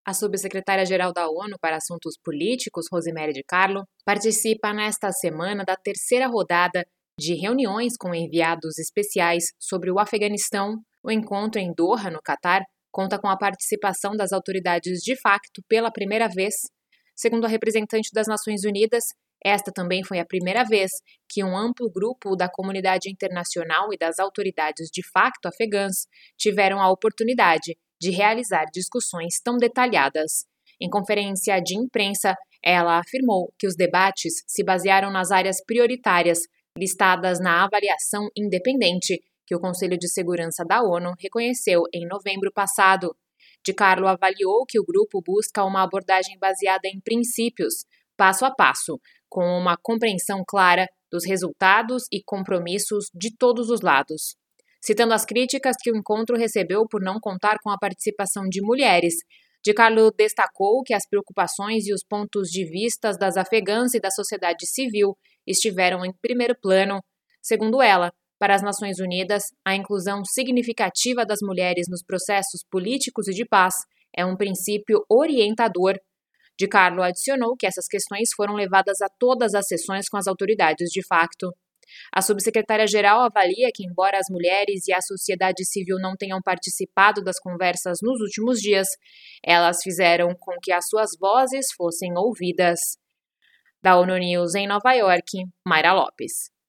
A subsecretária-geral da ONU para Assuntos Políticos, Rosemary DiCarlo, participa nesta semana da terceira rodada de reuniões com enviados especiais sobre o Afeganistão. O encontro em Doha, no Catar, conta com a participação das autoridades de facto pela primeira vez. Segundo a representante das Nações Unidas, esta também foi a primeira vez que um amplo grupo da comunidade internacional e das autoridades de facto afegãs tiveram a oportunidade de realizar discussões tão detalhadas. Em conferência de imprensa, ela afirmou que os debates se basearam nas áreas prioritárias listadas na avaliação independente que o Conselho de Segurança da ONU reconheceu em novembro passado. DiCarlo avaliou que o grupo busca uma abordagem baseada em princípios, passo a passo, com uma compreensão clara dos resultados e compromissos de todos os lados. Citando as críticas que o encontro recebeu por não contar com a participação de mulheres, DiCarlo destacou que as preocupações e os pontos de vista das afegãs e da sociedade civil estiveram em primeiro plano. Segundo ela, para as Nações Unidas, a inclusão significativa das mulheres nos processos políticos e de paz é um princípio orientador. DiCarlo adicionou que essas questões foram levadas a todas as sessões com as autoridades de facto. A subsecretária-geral avalia que, embora as mulheres e a sociedade civil não tenham participado das conversas nos últimos dias, elas fizeram com que as suas vozes fossem ouvidas. Da ONU News em Nova York, Mayra Lopes.